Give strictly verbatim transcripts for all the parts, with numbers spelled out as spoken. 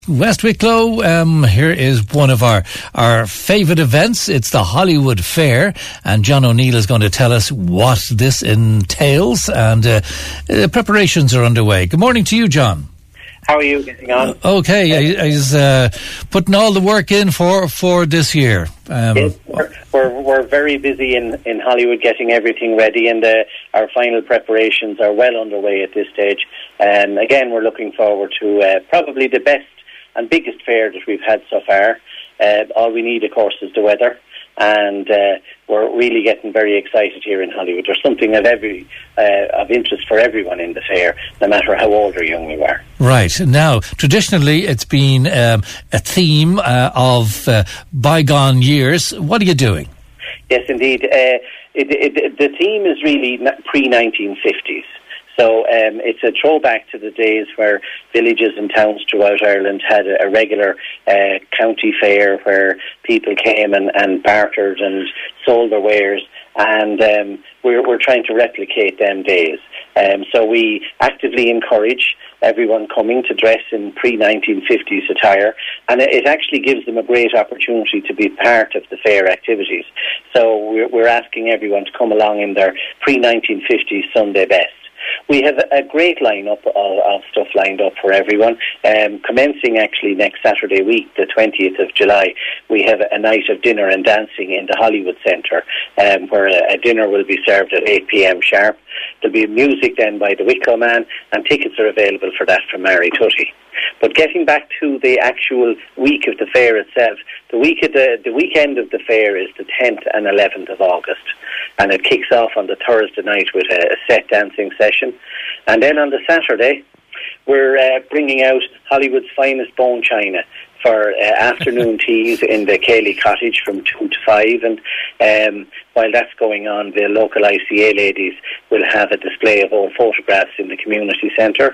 West Wicklow, um, here is one of our, our favourite events. It's the Hollywood Fair, and John O'Neill is going to tell us what this entails, and uh, uh, preparations are underway. Good morning to you, John. How are you getting on? Uh, okay, I, I was uh, putting all the work in for, for this year. Um, yes, we're, we're we're very busy in, in Hollywood getting everything ready, and uh, our final preparations are well underway at this stage. And um, again, we're looking forward to uh, probably the best and biggest fair that we've had so far. Uh, all we need, of course, is the weather, and uh, we're really getting very excited here in Hollywood. There's something of every uh, of interest for everyone in the fair, no matter how old or young you are. Right. Now, traditionally, it's been um, a theme uh, of uh, bygone years. What are you doing? Yes, indeed. Uh, it, it, the theme is really pre nineteen fifties. So um, it's a throwback to the days where villages and towns throughout Ireland had a, a regular uh, county fair where people came and, and bartered and sold their wares, and um, we're, we're trying to replicate them days. Um, so we actively encourage everyone coming to dress in pre nineteen fifties attire, and it, it actually gives them a great opportunity to be part of the fair activities. So we're, we're asking everyone to come along in their pre nineteen fifties Sunday best. We have a great lineup of, of stuff lined up for everyone. Um, commencing actually next Saturday week, the twentieth of July, we have a night of dinner and dancing in the Hollywood Centre, um, where a, a dinner will be served at eight p.m. sharp. There'll be music then by the Wicklow Man, and tickets are available for that from Mary Tutty. But getting back to the actual week of the fair itself, the week of the, the weekend of the fair is the tenth and eleventh of August, and it kicks off on the Thursday night with a, a set dancing session. And then on the Saturday, we're uh, bringing out Hollywood's finest bone china for uh, afternoon teas in the Cayley Cottage from two to five. And um, while that's going on, the local I C A ladies will have a display of old photographs in the community centre.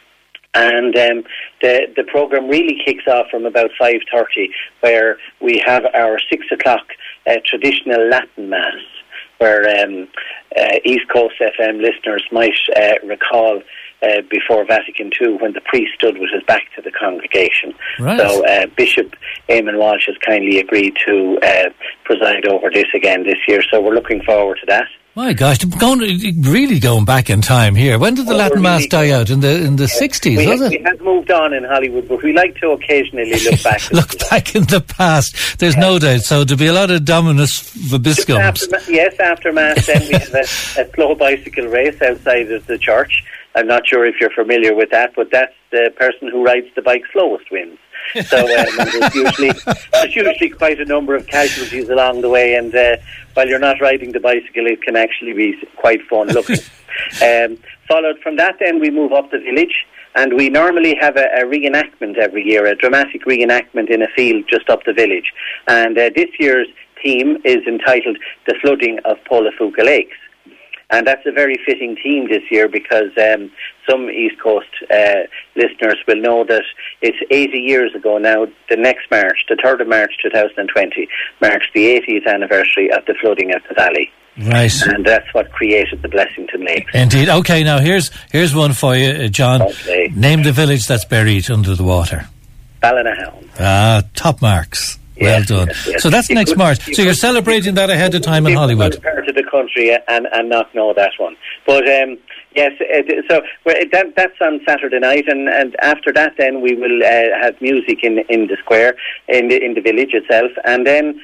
And um, the the programme really kicks off from about five thirty, where we have our six o'clock uh, traditional Latin Mass, where um, uh, East Coast F M listeners might uh, recall uh, before Vatican two, when the priest stood with his back to the congregation. Right. So uh, Bishop Eamon Walsh has kindly agreed to uh, preside over this again this year, so we're looking forward to that. My gosh, going, really going back in time here. When did the oh, Latin Mass really die out? In the in the sixties, we was have, it? We have moved on in Hollywood, but we like to occasionally look back. look back in the past. There's yeah. no doubt. So there'll be a lot of Dominus Vobiscum. After, yes, after Mass, then we have a, a slow bicycle race outside of the church. I'm not sure if you're familiar with that, but that's the person who rides the bike slowest wins. So um, there's usually there's usually quite a number of casualties along the way, and uh, while you're not riding the bicycle, it can actually be quite fun looking. um, followed from that, then we move up the village, and we normally have a, a reenactment every year, a dramatic reenactment in a field just up the village. And uh, this year's theme is entitled "The Flooding of Polafuca Lakes." And that's a very fitting theme this year because um, some East Coast uh, listeners will know that it's eighty years ago now. The next March, the third of March two thousand twenty, marks the eightieth anniversary of the flooding at the valley. Right. And that's what created the Blessington Lakes. Indeed. Okay, now here's here's one for you, uh, John. Okay. Name the village that's buried under the water. Ballinahound. Ah, top marks. Well yes, done. Yes, yes. So that's you next could, March. You so you're celebrating that ahead of time in Hollywood. Part of the country and, and not know that one. But um, yes, it, so that, that's on Saturday night, and, and after that, then we will uh, have music in in the square, in the in the village itself, and then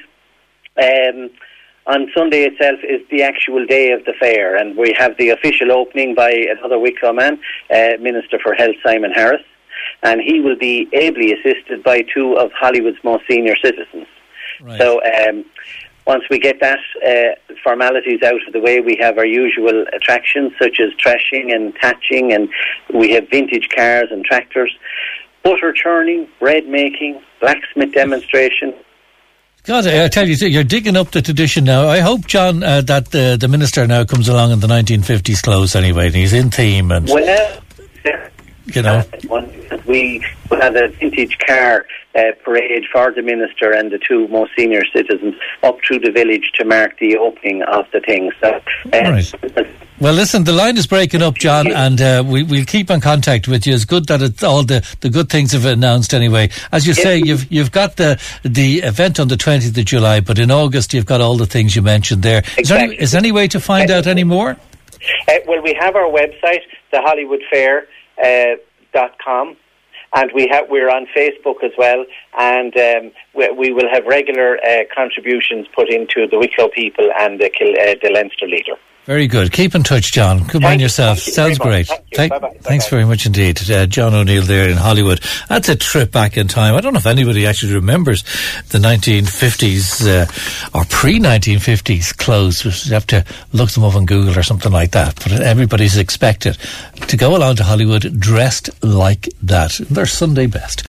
um, on Sunday itself is the actual day of the fair, and we have the official opening by another Wicklow man, uh, Minister for Health Simon Harris. And he will be ably assisted by two of Hollywood's most senior citizens. Right. So um, once we get that uh, formalities out of the way, we have our usual attractions such as trashing and thatching, and we have vintage cars and tractors, butter churning, bread making, blacksmith demonstration. God, I tell you, you're digging up the tradition now. I hope, John, uh, that the, the minister now comes along in the nineteen fifties clothes anyway, and he's in theme. And well, you know. One we had a vintage car uh, parade for the minister and the two most senior citizens up through the village to mark the opening of the thing. So, uh, right. Well, listen, the line is breaking up, John, and uh, we, we'll keep in contact with you. It's good that it's all the, the good things have announced anyway. As you yes. say, you've you've got the the event on the twentieth of July, but in August you've got all the things you mentioned there. Exactly. Is there any, is there any way to find out any more? Uh, well, we have our website, the hollywood fair dot com. Uh, And we have, we're on Facebook as well, and um, we, we will have regular uh, contributions put into the Wicklow people and the, uh, the Leinster Leader. Very good. Keep in touch, John. Good mind yourself. You Sounds great. Thank Thank, Bye-bye. Thanks Bye-bye. very much indeed. Uh, John O'Neill there in Hollywood. That's a trip back in time. I don't know if anybody actually remembers the nineteen fifties uh, or pre-nineteen fifties clothes. You have to look them up on Google or something like that. But everybody's expected to go along to Hollywood dressed like that. Their Sunday best.